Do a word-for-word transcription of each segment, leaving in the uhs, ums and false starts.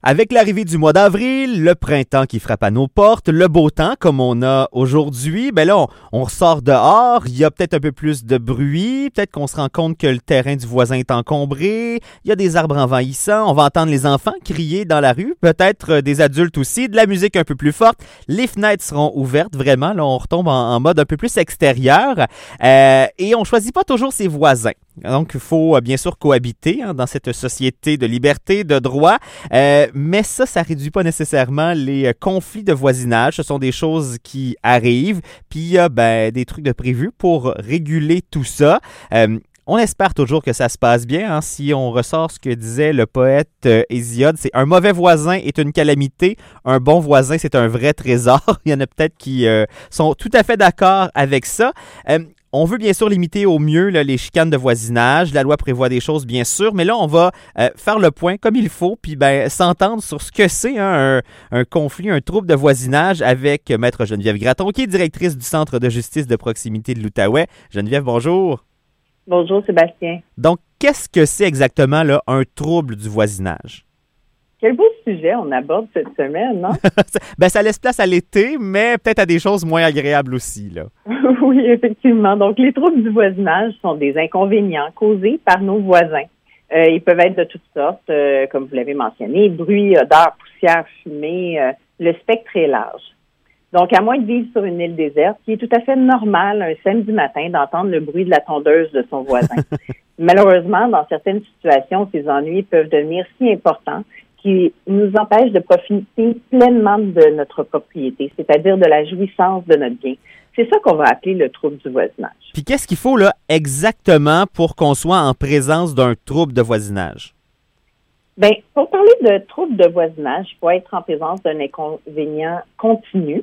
Avec l'arrivée du mois d'avril, le printemps qui frappe à nos portes, le beau temps comme on a aujourd'hui, ben là, on, on ressort dehors, il y a peut-être un peu plus de bruit, peut-être qu'on se rend compte que le terrain du voisin est encombré, il y a des arbres envahissants, on va entendre les enfants crier dans la rue, peut-être des adultes aussi, de la musique un peu plus forte, les fenêtres seront ouvertes, vraiment, là, on retombe en, en mode un peu plus extérieur, euh, et on choisit pas toujours ses voisins. Donc, il faut bien sûr cohabiter hein, dans cette société de liberté, de droit, euh, mais ça, ça réduit pas nécessairement les conflits de voisinage. Ce sont des choses qui arrivent, puis il y a ben, des trucs de prévus pour réguler tout ça. Euh, On espère toujours que ça se passe bien. Hein. Si on ressort ce que disait le poète euh, Hésiode, c'est un mauvais voisin est une calamité, un bon voisin c'est un vrai trésor. Il y en a peut-être qui euh, sont tout à fait d'accord avec ça. Euh, On veut bien sûr limiter au mieux là, les chicanes de voisinage. La loi prévoit des choses, bien sûr, mais là, on va euh, faire le point comme il faut, puis ben, s'entendre sur ce que c'est hein, un, un conflit, un trouble de voisinage avec Maître Geneviève Gratton, qui est directrice du Centre de justice de proximité de l'Outaouais. Geneviève, bonjour. Bonjour, Sébastien. Donc, qu'est-ce que c'est exactement là, un trouble du voisinage? Quel beau sujet on aborde cette semaine, non? ben, ça laisse place à l'été, mais peut-être à des choses moins agréables aussi, là. Oui, effectivement. Donc, les troubles du voisinage sont des inconvénients causés par nos voisins. Euh, ils peuvent être de toutes sortes, euh, comme vous l'avez mentionné, bruit, odeur, poussière, fumée, euh, le spectre est large. Donc, à moins de vivre sur une île déserte, il est tout à fait normal un samedi matin d'entendre le bruit de la tondeuse de son voisin. Malheureusement, dans certaines situations, ces ennuis peuvent devenir si importants qui nous empêchent de profiter pleinement de notre propriété, c'est-à-dire de la jouissance de notre bien. C'est ça qu'on va appeler le trouble du voisinage. Puis qu'est-ce qu'il faut là exactement pour qu'on soit en présence d'un trouble de voisinage? Bien, pour parler de trouble de voisinage, il faut être en présence d'un inconvénient continu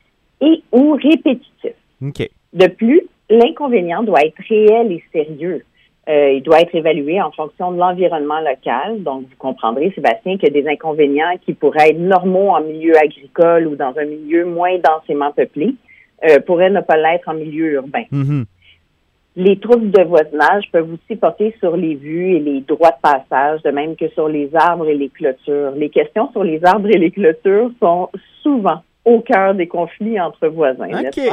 et ou répétitif. OK. De plus, l'inconvénient doit être réel et sérieux. Euh, il doit être évalué en fonction de l'environnement local. Donc, vous comprendrez, Sébastien, qu'il y a des inconvénients qui pourraient être normaux en milieu agricole ou dans un milieu moins densément peuplé, euh, pourraient ne pas l'être en milieu urbain. Mm-hmm. Les troubles de voisinage peuvent aussi porter sur les vues et les droits de passage, de même que sur les arbres et les clôtures. Les questions sur les arbres et les clôtures sont souvent au cœur des conflits entre voisins.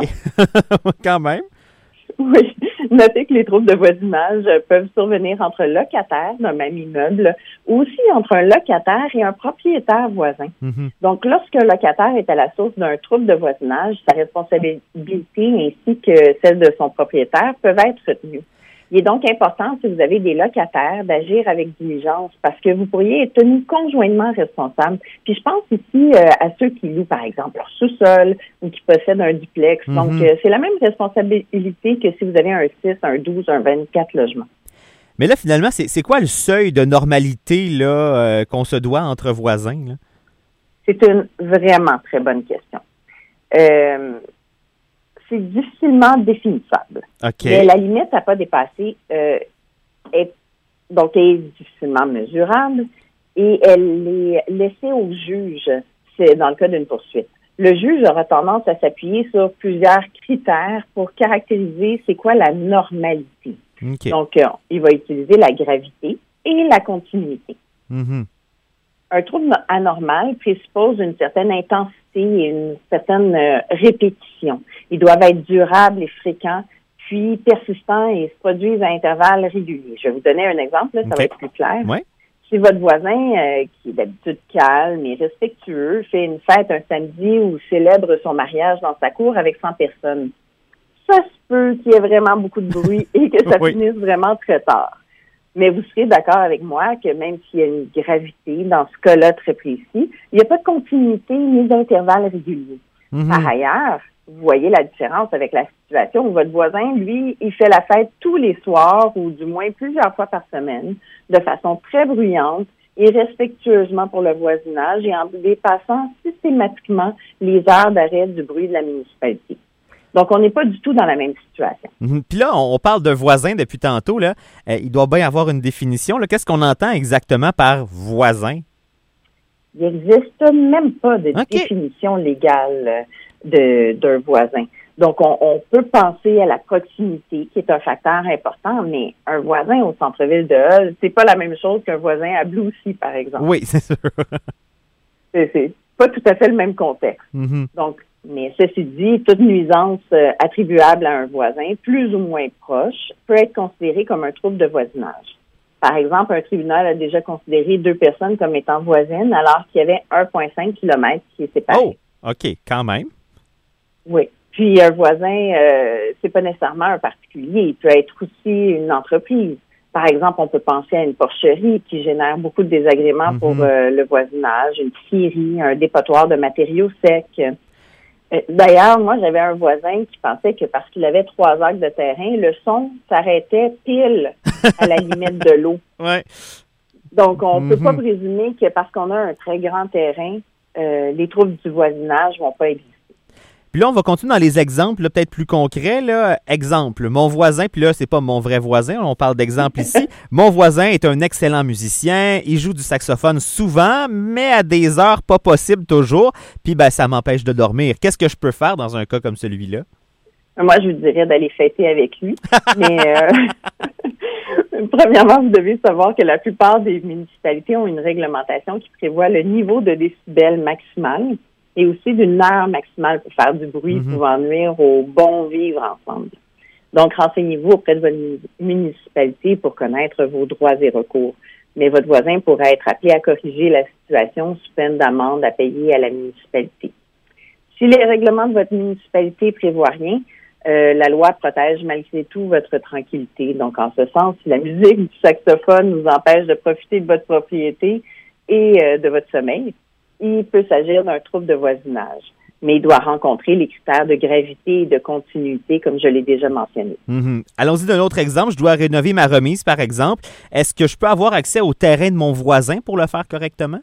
OK. Quand même. Oui. Notez que les troubles de voisinage peuvent survenir entre locataires d'un même immeuble ou aussi entre un locataire et un propriétaire voisin. Mm-hmm. Donc, lorsqu'un locataire est à la source d'un trouble de voisinage, sa responsabilité ainsi que celle de son propriétaire peuvent être retenues. Il est donc important, si vous avez des locataires, d'agir avec diligence parce que vous pourriez être tenus conjointement responsables. Puis je pense ici euh, à ceux qui louent, par exemple, leur sous-sol ou qui possèdent un duplex. Mm-hmm. Donc, euh, c'est la même responsabilité que si vous avez un six, un douze, un vingt-quatre logements. Mais là, finalement, c'est, c'est quoi le seuil de normalité là, euh, qu'on se doit entre voisins? Là? C'est une vraiment très bonne question. Euh... C'est difficilement définissable. Okay. Mais la limite à pas dépasser euh, est donc est difficilement mesurable et elle est laissée au juge. C'est dans le cas d'une poursuite. Le juge aura tendance à s'appuyer sur plusieurs critères pour caractériser c'est quoi la normalité. Okay. Donc, euh, il va utiliser la gravité et la continuité. Mm-hmm. Un trouble anormal présuppose une certaine intensité et une certaine euh, répétition. Ils doivent être durables et fréquents, puis persistants et se produisent à intervalles réguliers. Je vais vous donner un exemple, là, ça okay. va être plus clair. Ouais. Si votre voisin, euh, qui est d'habitude calme et respectueux, fait une fête un samedi ou célèbre son mariage dans sa cour avec cent personnes, ça se peut qu'il y ait vraiment beaucoup de bruit et que ça oui. finisse vraiment très tard. Mais vous serez d'accord avec moi que même s'il y a une gravité dans ce cas-là très précis, il n'y a pas de continuité ni d'intervalle régulier. Mm-hmm. Par ailleurs, vous voyez la différence avec la situation où votre voisin, lui, il fait la fête tous les soirs ou du moins plusieurs fois par semaine de façon très bruyante et respectueusement pour le voisinage et en dépassant systématiquement les heures d'arrêt du bruit de la municipalité. Donc, on n'est pas du tout dans la même situation. Mm-hmm. Puis là, on parle de voisin depuis tantôt. Là. Euh, il doit bien y avoir une définition. Là. Qu'est-ce qu'on entend exactement par voisin? Il n'existe même pas de okay. définition légale de, d'un voisin. Donc, on, on peut penser à la proximité, qui est un facteur important, mais un voisin au centre-ville de Hull, c'est pas la même chose qu'un voisin à Bloussy, par exemple. Oui, c'est sûr. c'est, c'est pas tout à fait le même contexte. Mm-hmm. Donc, mais ceci dit, toute nuisance euh, attribuable à un voisin, plus ou moins proche, peut être considérée comme un trouble de voisinage. Par exemple, un tribunal a déjà considéré deux personnes comme étant voisines alors qu'il y avait un virgule cinq kilomètres qui les séparait. Oh, OK, quand même. Oui. Puis un voisin, euh, c'est pas nécessairement un particulier, il peut être aussi une entreprise. Par exemple, on peut penser à une porcherie qui génère beaucoup de désagréments mm-hmm. pour euh, le voisinage, une scierie, un dépotoir de matériaux secs. D'ailleurs, moi, j'avais un voisin qui pensait que parce qu'il avait trois acres de terrain, le son s'arrêtait pile à la limite de l'eau. Ouais. Donc, on ne mm-hmm. peut pas présumer que parce qu'on a un très grand terrain, euh, les troubles du voisinage vont pas exister. Puis là, on va continuer dans les exemples là, peut-être plus concrets. Là. Exemple, mon voisin, puis là, c'est pas mon vrai voisin, on parle d'exemple ici. Mon voisin est un excellent musicien, il joue du saxophone souvent, mais à des heures pas possibles toujours, puis ben, ça m'empêche de dormir. Qu'est-ce que je peux faire dans un cas comme celui-là? Moi, je vous dirais d'aller fêter avec lui. Mais euh, premièrement, vous devez savoir que la plupart des municipalités ont une réglementation qui prévoit le niveau de décibels maximal et aussi d'une heure maximale pour faire du bruit mm-hmm. pouvant nuire au bon vivre ensemble. Donc, renseignez-vous auprès de votre municipalité pour connaître vos droits et recours. Mais votre voisin pourrait être appelé à corriger la situation sous peine d'amende à payer à la municipalité. Si les règlements de votre municipalité prévoient rien, euh, la loi protège malgré tout votre tranquillité. Donc, en ce sens, si la musique du saxophone vous empêche de profiter de votre propriété et euh, de votre sommeil, il peut s'agir d'un trouble de voisinage, mais il doit rencontrer les critères de gravité et de continuité, comme je l'ai déjà mentionné. Mm-hmm. Allons-y d'un autre exemple. Je dois rénover ma remise, par exemple. Est-ce que je peux avoir accès au terrain de mon voisin pour le faire correctement?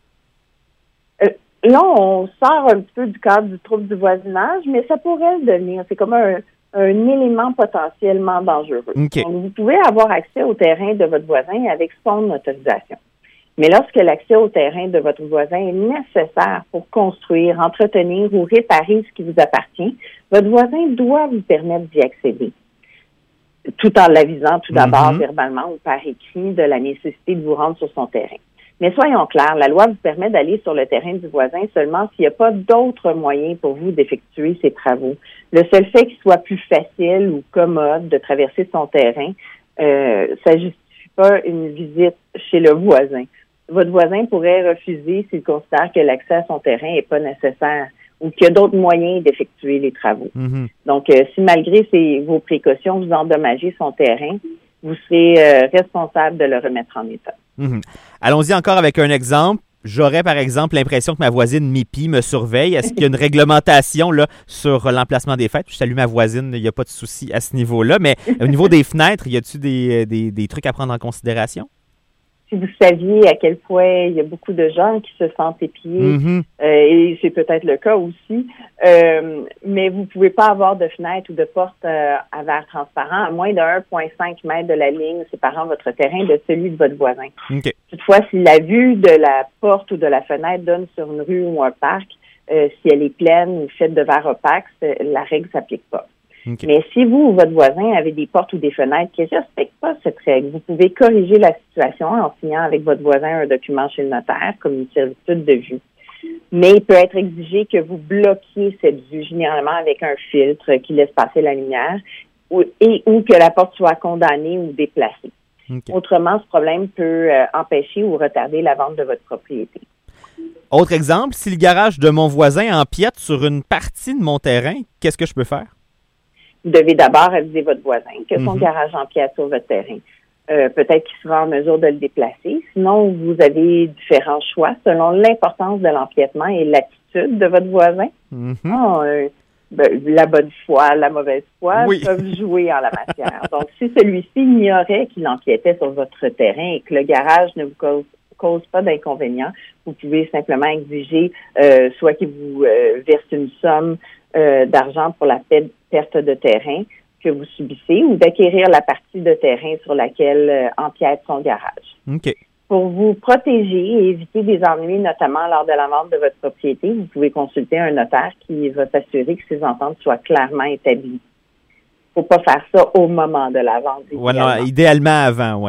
Euh, là, on sort un petit peu du cadre du trouble du voisinage, mais ça pourrait le devenir. C'est comme un, un élément potentiellement dangereux. Okay. Donc, vous pouvez avoir accès au terrain de votre voisin avec son autorisation. Mais lorsque l'accès au terrain de votre voisin est nécessaire pour construire, entretenir ou réparer ce qui vous appartient, votre voisin doit vous permettre d'y accéder, tout en l'avisant tout d'abord mm-hmm. verbalement ou par écrit de la nécessité de vous rendre sur son terrain. Mais soyons clairs, la loi vous permet d'aller sur le terrain du voisin seulement s'il n'y a pas d'autres moyens pour vous d'effectuer ces travaux. Le seul fait qu'il soit plus facile ou commode de traverser son terrain, euh, ça justifie pas une visite chez le voisin. Votre voisin pourrait refuser s'il considère que l'accès à son terrain n'est pas nécessaire ou qu'il y a d'autres moyens d'effectuer les travaux. Mm-hmm. Donc, euh, si malgré ces, vos précautions, vous endommagez son terrain, vous serez euh, responsable de le remettre en état. Mm-hmm. Allons-y encore avec un exemple. J'aurais, par exemple, l'impression que ma voisine Mipi me surveille. Est-ce qu'il y a une réglementation là sur l'emplacement des fenêtres? Je salue ma voisine, il n'y a pas de souci à ce niveau-là. Mais au niveau des fenêtres, y a-t-il des, des, des trucs à prendre en considération? Si vous saviez à quel point il y a beaucoup de gens qui se sentent épiés, mm-hmm. euh, et c'est peut-être le cas aussi, euh, mais vous ne pouvez pas avoir de fenêtre ou de porte euh, à verre transparent à moins de un virgule cinq mètre de la ligne séparant votre terrain de celui de votre voisin. Okay. Toutefois, si la vue de la porte ou de la fenêtre donne sur une rue ou un parc, euh, si elle est pleine ou faite de verre opaque, la règle ne s'applique pas. Okay. Mais si vous ou votre voisin avez des portes ou des fenêtres qui ne respectent pas cette règle, vous pouvez corriger la situation en signant avec votre voisin un document chez le notaire, comme une servitude de vue. Mais il peut être exigé que vous bloquiez cette vue, généralement avec un filtre qui laisse passer la lumière, ou, et ou que la porte soit condamnée ou déplacée. Okay. Autrement, ce problème peut euh, empêcher ou retarder la vente de votre propriété. Autre exemple, si le garage de mon voisin empiète sur une partie de mon terrain, qu'est-ce que je peux faire? Vous devez d'abord aviser votre voisin que son mm-hmm. garage empiète sur votre terrain. Euh, peut-être qu'il sera en mesure de le déplacer. Sinon, vous avez différents choix selon l'importance de l'empiètement et l'attitude de votre voisin. Mm-hmm. Oh, euh, ben, la bonne foi, la mauvaise foi oui. peuvent jouer en la matière. Donc, si celui-ci ignorait qu'il empiétait sur votre terrain et que le garage ne vous cause, cause pas d'inconvénient, vous pouvez simplement exiger euh, soit qu'il vous euh, verse une somme euh, d'argent pour la perte de terrain que vous subissez ou d'acquérir la partie de terrain sur laquelle euh, empiète son garage. Okay. Pour vous protéger et éviter des ennuis, notamment lors de la vente de votre propriété, vous pouvez consulter un notaire qui va s'assurer que ces ententes soient clairement établies. Il ne faut pas faire ça au moment de la vente. Ouais, non, idéalement avant, oui.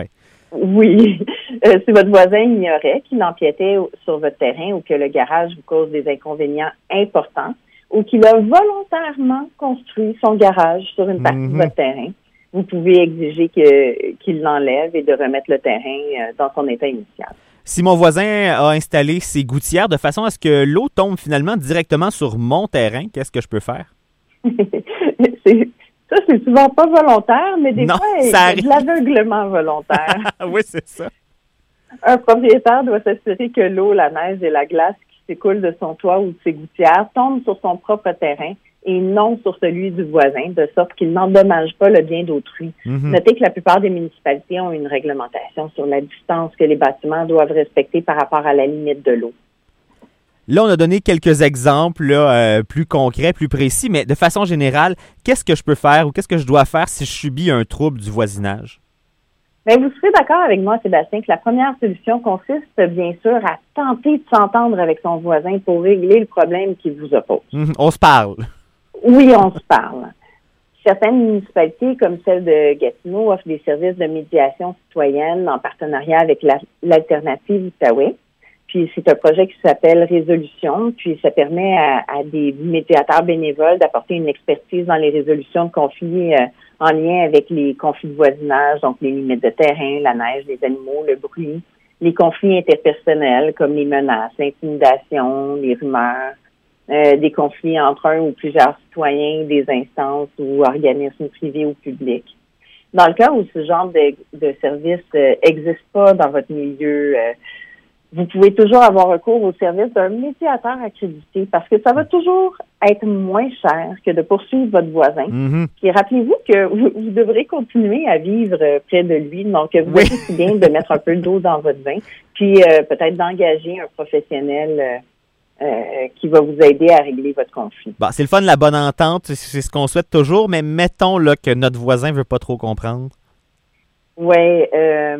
Oui. Euh, si votre voisin ignorait qu'il empiétait sur votre terrain ou que le garage vous cause des inconvénients importants ou qu'il a volontairement construit son garage sur une partie Mhm. de votre terrain, vous pouvez exiger que, qu'il l'enlève et de remettre le terrain euh, dans son état initial. Si mon voisin a installé ses gouttières de façon à ce que l'eau tombe finalement directement sur mon terrain, qu'est-ce que je peux faire? c'est, ça, c'est souvent pas volontaire, mais des Non, fois, il y ça a arrive. de l'aveuglement volontaire. Oui, c'est ça. Un propriétaire doit s'assurer que l'eau, la neige et la glace qui s'écoulent de son toit ou de ses gouttières tombent sur son propre terrain et non sur celui du voisin, de sorte qu'il n'endommage pas le bien d'autrui. Mhm. Notez que la plupart des municipalités ont une réglementation sur la distance que les bâtiments doivent respecter par rapport à la limite de l'eau. Là, on a donné quelques exemples là, euh, plus concrets, plus précis, mais de façon générale, qu'est-ce que je peux faire ou qu'est-ce que je dois faire si je subis un trouble du voisinage? Bien, vous serez d'accord avec moi, Sébastien, que la première solution consiste, bien sûr, à tenter de s'entendre avec son voisin pour régler le problème qui vous oppose. Mhm. On se parle. Oui, on se parle. Certaines municipalités, comme celle de Gatineau, offrent des services de médiation citoyenne en partenariat avec la- l'Alternative Outaouais. Puis c'est un projet qui s'appelle Résolution, puis ça permet à, à des médiateurs bénévoles d'apporter une expertise dans les résolutions de conflits euh, en lien avec les conflits de voisinage, donc les limites de terrain, la neige, les animaux, le bruit, les conflits interpersonnels comme les menaces, l'intimidation, les rumeurs, euh, des conflits entre un ou plusieurs citoyens, des instances ou organismes privés ou publics. Dans le cas où ce genre de, de service n'existe pas dans votre milieu, euh, vous pouvez toujours avoir recours au service d'un médiateur accrédité parce que ça va toujours être moins cher que de poursuivre votre voisin. Mhm. Puis rappelez-vous que vous, vous devrez continuer à vivre euh, près de lui, donc vous Oui. êtes aussi bien de mettre un peu d'eau dans votre vin, puis euh, peut-être d'engager un professionnel euh, euh, qui va vous aider à régler votre conflit. Bon, c'est le fun, la bonne entente, c'est- c'est ce qu'on souhaite toujours, mais mettons là, que notre voisin veut pas trop comprendre. Oui, euh,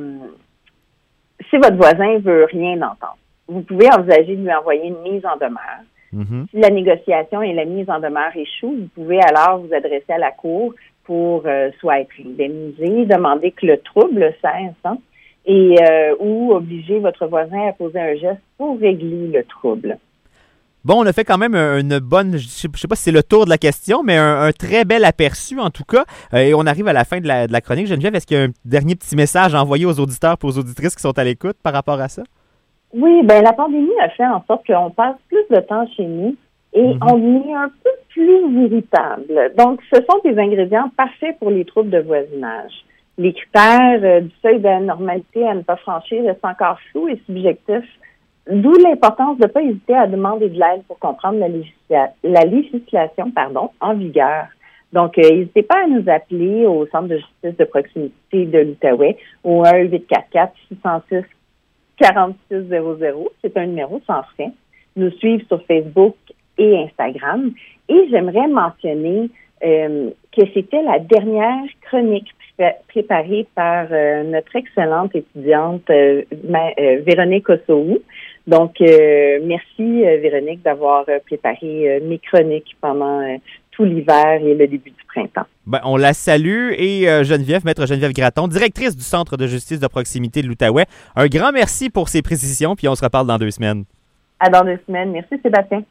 si votre voisin veut rien entendre, vous pouvez envisager de lui envoyer une mise en demeure. Mhm. Si la négociation et la mise en demeure échouent, vous pouvez alors vous adresser à la Cour pour euh, soit être indemnisé, demander que le trouble cesse, hein, et euh, ou obliger votre voisin à poser un geste pour régler le trouble. Bon, on a fait quand même un- une bonne, je sais, je sais pas si c'est le tour de la question, mais un, un très bel aperçu en tout cas. Euh, et on arrive à la fin de la, de la chronique. Geneviève, est-ce qu'il y a un dernier petit message à envoyer aux auditeurs et aux auditrices qui sont à l'écoute par rapport à ça? Oui, ben la pandémie a fait en sorte qu'on passe plus de temps chez nous et Mhm. on devient un peu plus irritable. Donc, ce sont des ingrédients parfaits pour les troubles de voisinage. Les critères euh, du seuil d'anormalité à ne pas franchir restent encore flous et subjectifs, d'où l'importance de ne pas hésiter à demander de l'aide pour comprendre la, législa- la législation pardon, en vigueur. Donc, euh, n'hésitez pas à nous appeler au Centre de justice de proximité de l'Outaouais au un huit quatre quatre six zéro six quarante-six zéro zéro. C'est un numéro sans frais. Nous suivre sur Facebook et Instagram. Et j'aimerais mentionner euh, que c'était la dernière chronique pré- préparée par euh, notre excellente étudiante euh, Ma- euh, Véronique Ossoou. Donc, euh, merci euh, Véronique d'avoir euh, préparé euh, mes chroniques pendant euh, tout l'hiver et le début du printemps. Ben, on la salue et euh, Geneviève, maître Geneviève Gratton, directrice du Centre de justice de proximité de l'Outaouais. Un grand merci pour ces précisions, puis on se reparle dans deux semaines. À dans deux semaines. Merci Sébastien.